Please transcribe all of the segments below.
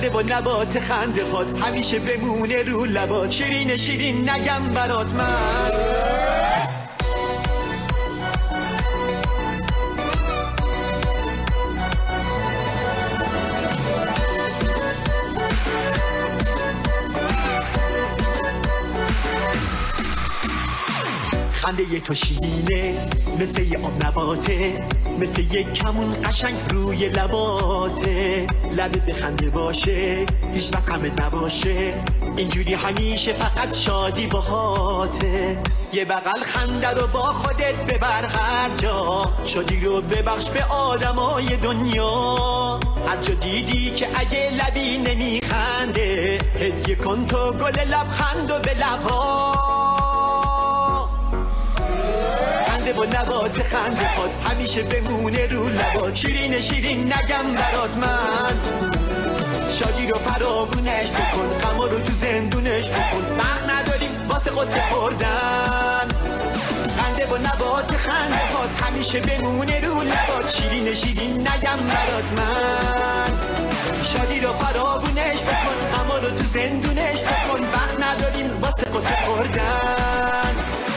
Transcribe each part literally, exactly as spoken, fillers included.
خنده و نبات خنده خود همیشه بمونه رو لبات. شیرین شیرین نگم برات من. خنده تو شیرینه مثل یه آب نباته، مثل یه کمون قشنگ روی لباته. لبت بخنده باشه هیچ وقت غمت نباشه، اینجوری همیشه فقط شادی باهاته. یه بغل خنده رو با خودت ببر هر جا، شادی رو ببخش به آدمای دنیا. هر جا دیدی که اگه لبی نمیخنده، هدیه کن تو گل لبخند و به لبها. خنده و نبات خنده خود همیشه بمونه رو لبات. شیرین شیرین نگم برات من. شادی رو فراوونش بکن، غم رو تو زندونش بکن. وقت نداریم واسه قصه خوردن. خنده و نبات خنده خود همیشه بمونه رو لبات. شیرین شیرین نگم برات من. شادی رو فراوونش بکن، غم رو تو زندونش بکن. وقت نداریم واسه قصه خوردن.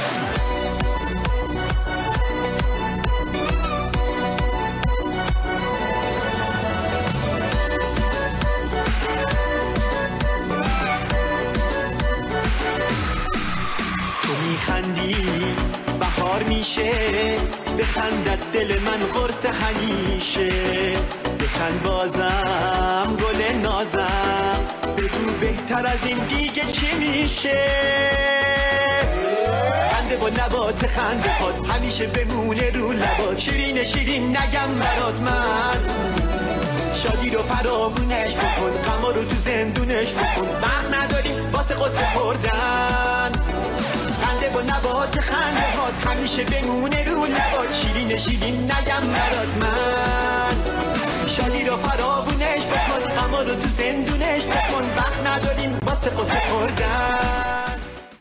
میخندی بهار میشه، بخندت دل من قرص همیشه. بخند بازم گل نازم، بگو بهتر از این دیگه چی میشه. خنده و نبات خنده خود همیشه بمونه رو لبات. شیرین شیرین نگم برات من. شادی رو فراوونش بکن، غم رو تو زندونش بکن. وقت نداریم واسه قصه خوردن. خنده و نبات خنده هات همیشه بمونه رو لبات. شیرین شیرین نگم برات من. شادی رو فراوونش بکن، غم رو تو زندونش بکن. وقت نداریم واسه قصه خوردن.